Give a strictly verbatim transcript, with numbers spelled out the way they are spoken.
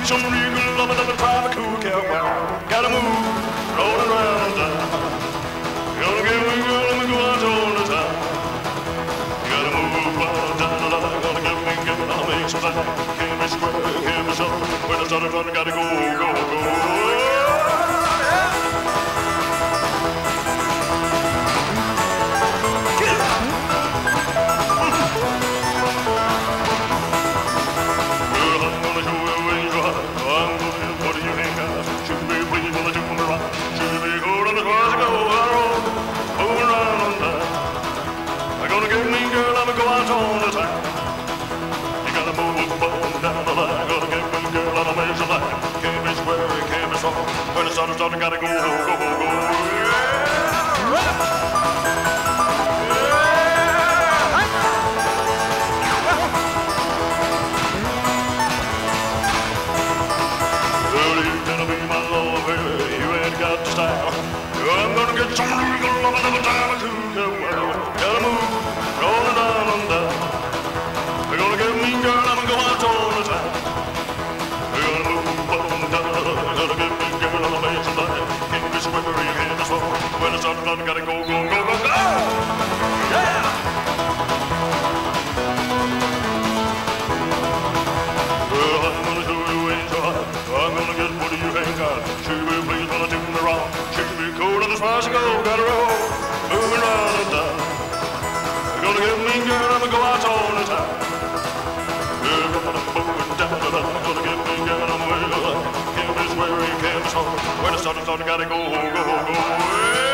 some regal loving and trying to cool cowboy. Gotta move, roll around town. Gonna get me, girl, let me go out all the time. Gotta move round town, gonna get me, girl, I'll make some time. Can't be square, can't be sure. When I started running, gotta go, go, go. When the sun is starting, gotta go, go, go, go. Well, you gonna be my lover, you ain't got the style. I'm gonna get some regal love another time or two. Gotta move, rolling down and down. They're gonna get me, girl, I'm gonna go out all the time. They're gonna move on down, gonna get me, girl, I'm gonna make some time. Can't be square, you can't be slow. When the sun's done, gotta go, go, go, go, go. Yeah! Well, I'm gonna show you ain't so hot. I'm gonna get what you ain't got. She be pleased when I turn around. She be cold and as far as I go, gotta roll. Moving round and down. They're gonna get me, girl, I'm gonna go out all the time. They're gonna move down and down. Gonna get me, girl, I'm way. Can't be swearing, can't be slow. When the sun is done, gotta go, go, go.